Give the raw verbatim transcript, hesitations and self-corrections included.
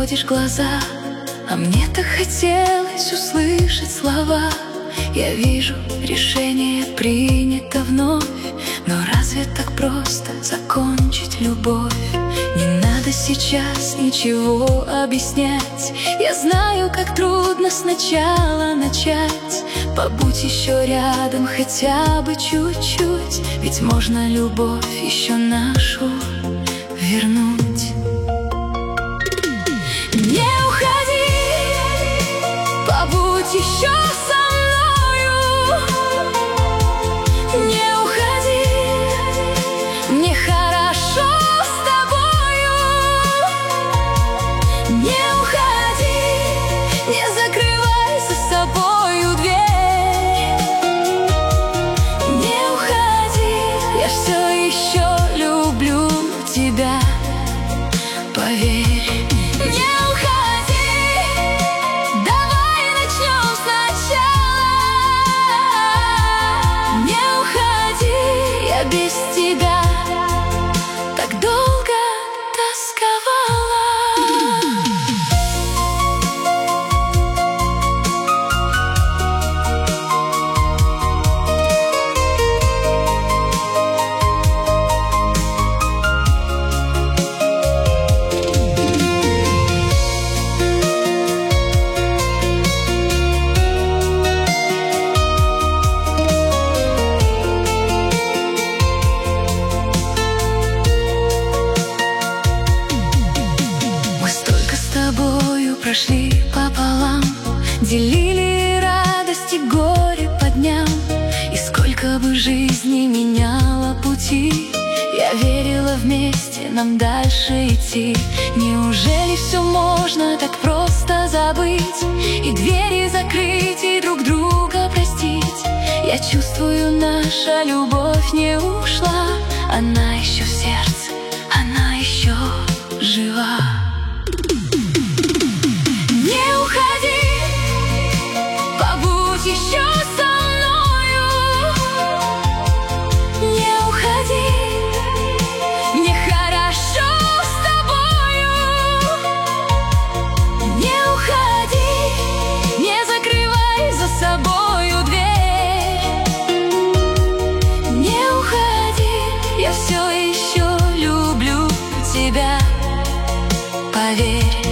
отводишь глаза, а мне так хотелось услышать слова. Я вижу, решение принято вновь, но разве так просто закончить любовь? Не надо сейчас ничего объяснять. Я знаю, как трудно сначала начать. Побудь еще рядом хотя бы чуть-чуть, ведь можно любовь еще нашу вернуть. Не уходи, побудь еще со мною. Не уходи, мне хорошо с тобою. Не уходи, не закрывай за собою дверь. Не уходи, я все еще люблю тебя, поверь. Без тебя так долго тосковала. Прошли пополам, делили радости, горе по дням. И сколько бы жизни меняло пути, я верила, вместе нам дальше идти. Неужели все можно так просто забыть, и двери закрыть, и друг друга простить? Я чувствую, наша любовь не ушла, она еще в сердце, она еще жива. Еще со мною. Не уходи, мне хорошо с тобою. Не уходи, не закрывай за собою дверь. Не уходи, я все еще люблю тебя, поверь.